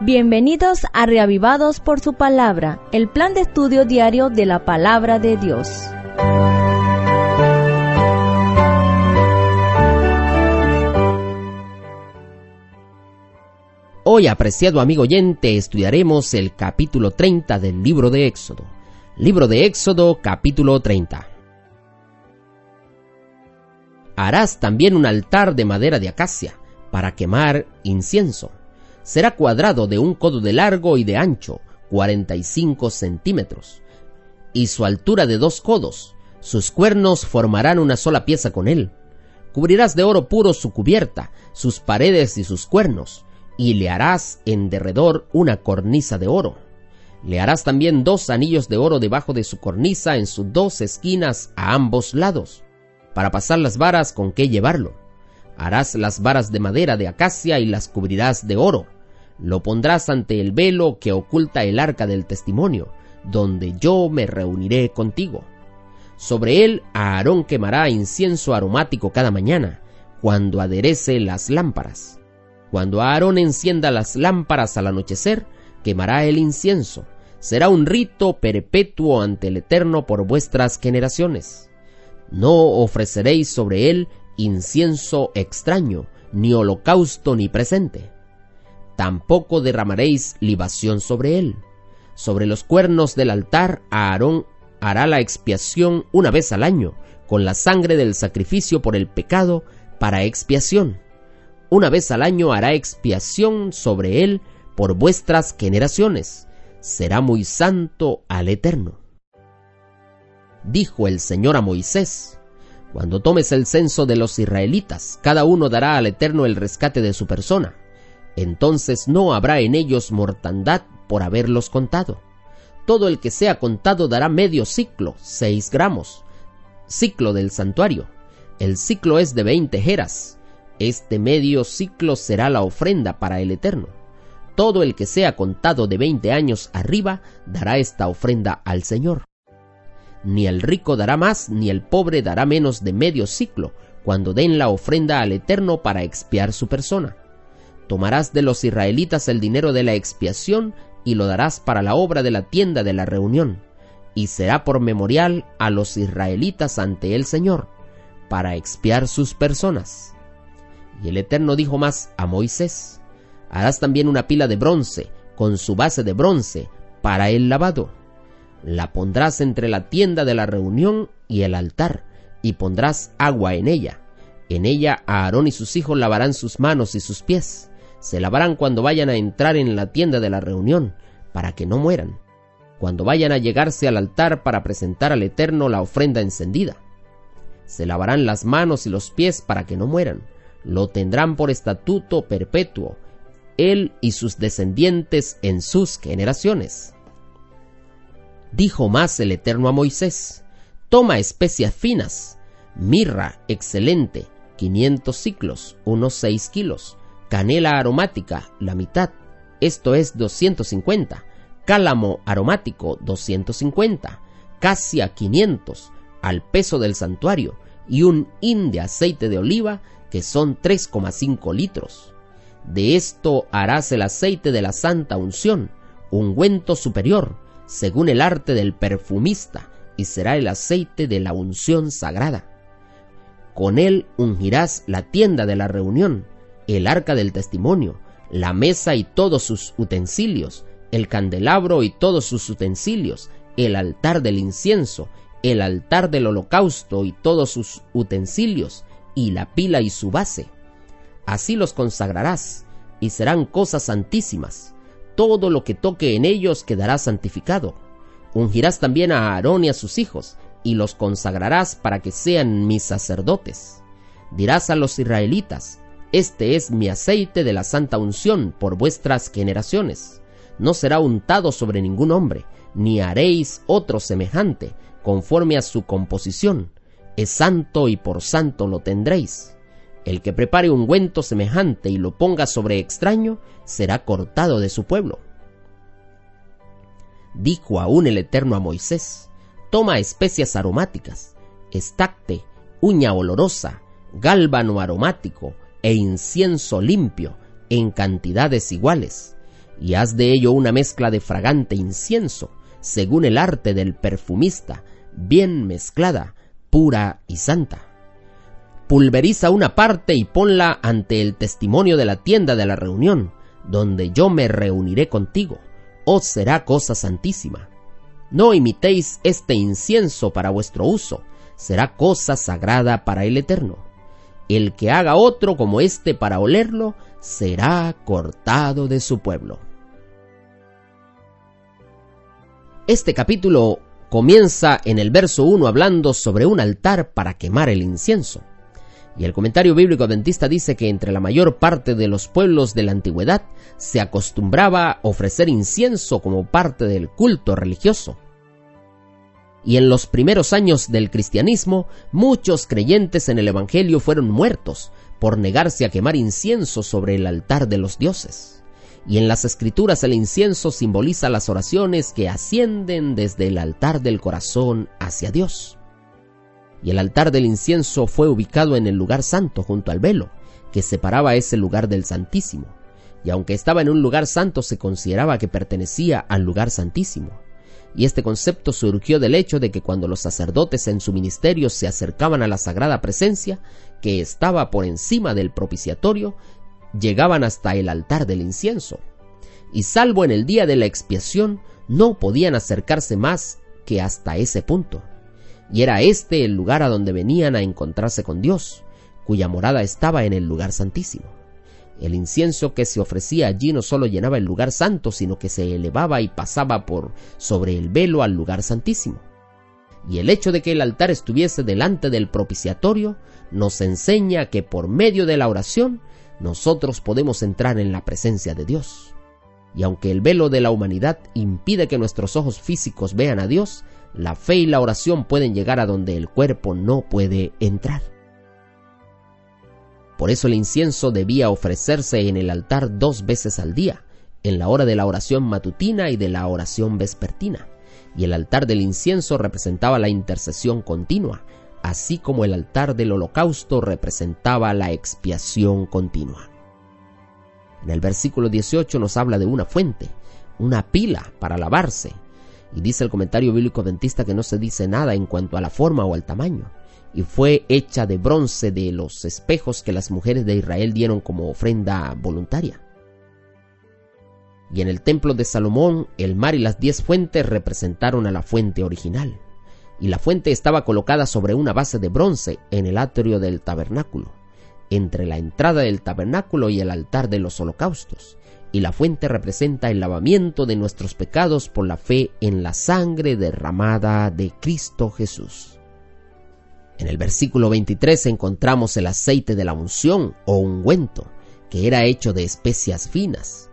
Bienvenidos a Reavivados por su Palabra, el plan de estudio diario de la Palabra de Dios. Hoy, apreciado amigo oyente, estudiaremos el capítulo 30 del libro de Éxodo. Libro de Éxodo, capítulo 30. Harás también un altar de madera de acacia para quemar incienso. Será cuadrado de 1 codo de largo y de ancho, 45 centímetros, y su altura de 2 codos. Sus cuernos formarán una sola pieza con él. Cubrirás de oro puro su cubierta, sus paredes y sus cuernos, y le harás en derredor una cornisa de oro. Le harás también 2 anillos de oro debajo de su cornisa en sus 2 esquinas a ambos lados, para pasar las varas con que llevarlo. Harás las varas de madera de acacia y las cubrirás de oro. Lo pondrás ante el velo que oculta el arca del testimonio, donde yo me reuniré contigo. Sobre él Aarón quemará incienso aromático cada mañana, cuando aderece las lámparas. Cuando Aarón encienda las lámparas al anochecer, quemará el incienso. Será un rito perpetuo ante el Eterno por vuestras generaciones. No ofreceréis sobre él incienso extraño, ni holocausto ni presente. Tampoco derramaréis libación sobre él. Sobre los cuernos del altar Aarón hará la expiación una vez al año, con la sangre del sacrificio por el pecado para expiación. Una vez al año hará expiación sobre él por vuestras generaciones. Será muy santo al Eterno. Dijo el Señor a Moisés: cuando tomes el censo de los israelitas, cada uno dará al Eterno el rescate de su persona. Entonces no habrá en ellos mortandad por haberlos contado. Todo el que sea contado dará medio siclo, 6 gramos, siclo del santuario. El siclo es de 20 geras. Este medio siclo será la ofrenda para el Eterno. Todo el que sea contado de 20 años arriba dará esta ofrenda al Señor. Ni el rico dará más, ni el pobre dará menos de medio siclo, cuando den la ofrenda al Eterno para expiar su persona. Tomarás de los israelitas el dinero de la expiación y lo darás para la obra de la tienda de la reunión, y será por memorial a los israelitas ante el Señor, para expiar sus personas. Y el Eterno dijo más a Moisés: harás también una pila de bronce, con su base de bronce, para el lavado. La pondrás entre la tienda de la reunión y el altar, y pondrás agua en ella. En ella Aarón y sus hijos lavarán sus manos y sus pies. Se lavarán cuando vayan a entrar en la tienda de la reunión, para que no mueran, cuando vayan a llegarse al altar para presentar al Eterno la ofrenda encendida. Se lavarán las manos y los pies para que no mueran. Lo tendrán por estatuto perpetuo, él y sus descendientes en sus generaciones. Dijo más el Eterno a Moisés: toma especias finas, mirra excelente, 500 siclos, unos 6 kilos, canela aromática, la mitad, esto es 250, cálamo aromático, 250, casia 500, al peso del santuario, y un hin de aceite de oliva, que son 3,5 litros. De esto harás el aceite de la santa unción, ungüento superior, según el arte del perfumista, y será el aceite de la unción sagrada. Con él ungirás la tienda de la reunión, el arca del testimonio, la mesa y todos sus utensilios, el candelabro y todos sus utensilios, el altar del incienso, el altar del holocausto y todos sus utensilios, y la pila y su base. Así los consagrarás, y serán cosas santísimas. Todo lo que toque en ellos quedará santificado. Ungirás también a Aarón y a sus hijos, y los consagrarás para que sean mis sacerdotes. Dirás a los israelitas: este es mi aceite de la santa unción por vuestras generaciones. No será untado sobre ningún hombre, ni haréis otro semejante, conforme a su composición. Es santo y por santo lo tendréis. El que prepare ungüento semejante y lo ponga sobre extraño, será cortado de su pueblo. Dijo aún el Eterno a Moisés: toma especias aromáticas, estacte, uña olorosa, gálbano aromático e incienso limpio, en cantidades iguales, y haz de ello una mezcla de fragante incienso, según el arte del perfumista, bien mezclada, pura y santa. Pulveriza una parte y ponla ante el testimonio de la tienda de la reunión, donde yo me reuniré contigo. Os será cosa santísima. No imitéis este incienso para vuestro uso, será cosa sagrada para el Eterno. El que haga otro como este para olerlo, será cortado de su pueblo. Este capítulo comienza en el verso 1 hablando sobre un altar para quemar el incienso. Y el comentario bíblico adventista dice que entre la mayor parte de los pueblos de la antigüedad se acostumbraba a ofrecer incienso como parte del culto religioso. Y en los primeros años del cristianismo, muchos creyentes en el Evangelio fueron muertos por negarse a quemar incienso sobre el altar de los dioses. Y en las Escrituras el incienso simboliza las oraciones que ascienden desde el altar del corazón hacia Dios. Y el altar del incienso fue ubicado en el lugar santo junto al velo, que separaba ese lugar del Santísimo. Y aunque estaba en un lugar santo, se consideraba que pertenecía al lugar santísimo. Y este concepto surgió del hecho de que cuando los sacerdotes en su ministerio se acercaban a la sagrada presencia, que estaba por encima del propiciatorio, llegaban hasta el altar del incienso. Y salvo en el día de la expiación, no podían acercarse más que hasta ese punto. Y era este el lugar a donde venían a encontrarse con Dios, cuya morada estaba en el lugar santísimo. El incienso que se ofrecía allí no solo llenaba el lugar santo, sino que se elevaba y pasaba por sobre el velo al lugar santísimo. Y el hecho de que el altar estuviese delante del propiciatorio nos enseña que por medio de la oración nosotros podemos entrar en la presencia de Dios. Y aunque el velo de la humanidad impide que nuestros ojos físicos vean a Dios, la fe y la oración pueden llegar a donde el cuerpo no puede entrar. Por eso el incienso debía ofrecerse en el altar 2 veces al día, en la hora de la oración matutina y de la oración vespertina. Y el altar del incienso representaba la intercesión continua, así como el altar del holocausto representaba la expiación continua. En el versículo 18 nos habla de una fuente, una pila para lavarse, y dice el comentario bíblico adventista que no se dice nada en cuanto a la forma o al tamaño, y fue hecha de bronce de los espejos que las mujeres de Israel dieron como ofrenda voluntaria. Y en el templo de Salomón, el mar y las 10 fuentes representaron a la fuente original, y la fuente estaba colocada sobre una base de bronce en el atrio del tabernáculo, entre la entrada del tabernáculo y el altar de los holocaustos, y la fuente representa el lavamiento de nuestros pecados por la fe en la sangre derramada de Cristo Jesús. En el versículo 23 encontramos el aceite de la unción o ungüento, que era hecho de especias finas.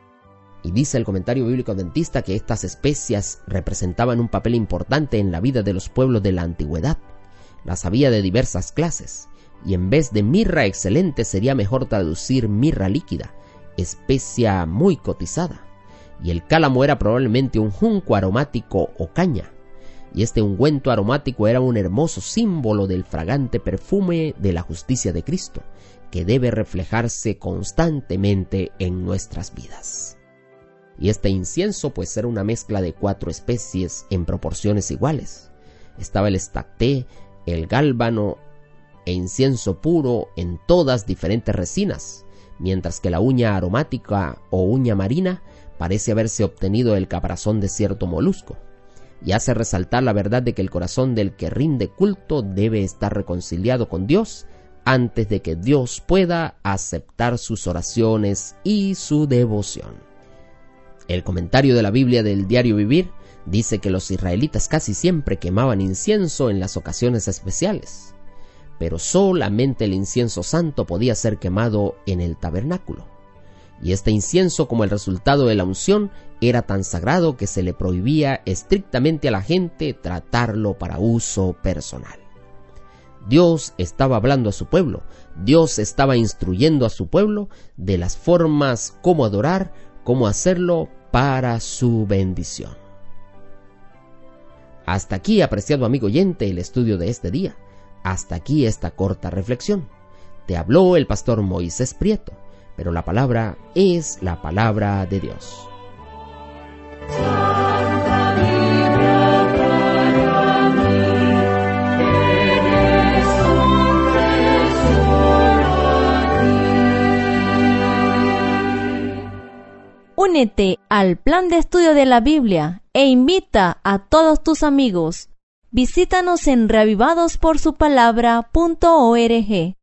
Y dice el comentario bíblico adventista que estas especias representaban un papel importante en la vida de los pueblos de la antigüedad. Las había de diversas clases, y en vez de mirra excelente sería mejor traducir mirra líquida, especia muy cotizada, y el cálamo era probablemente un junco aromático o caña, y este ungüento aromático era un hermoso símbolo del fragante perfume de la justicia de Cristo, que debe reflejarse constantemente en nuestras vidas. Y este incienso pues era una mezcla de 4 especies en proporciones iguales. Estaba el estacté, el gálbano e incienso puro en todas diferentes resinas, mientras que la uña aromática o uña marina parece haberse obtenido del caparazón de cierto molusco, y hace resaltar la verdad de que el corazón del que rinde culto debe estar reconciliado con Dios antes de que Dios pueda aceptar sus oraciones y su devoción. El comentario de la Biblia del Diario Vivir dice que los israelitas casi siempre quemaban incienso en las ocasiones especiales, pero solamente el incienso santo podía ser quemado en el tabernáculo. Y este incienso, como el resultado de la unción, era tan sagrado que se le prohibía estrictamente a la gente tratarlo para uso personal. Dios estaba hablando a su pueblo, Dios estaba instruyendo a su pueblo de las formas cómo adorar, cómo hacerlo para su bendición. Hasta aquí, apreciado amigo oyente, el estudio de este día. Hasta aquí esta corta reflexión. Te habló el pastor Moisés Prieto. pero la palabra es la palabra de Dios. Únete al plan de estudio de la Biblia e invita a todos tus amigos. Visítanos en reavivadosporsupalabra.org.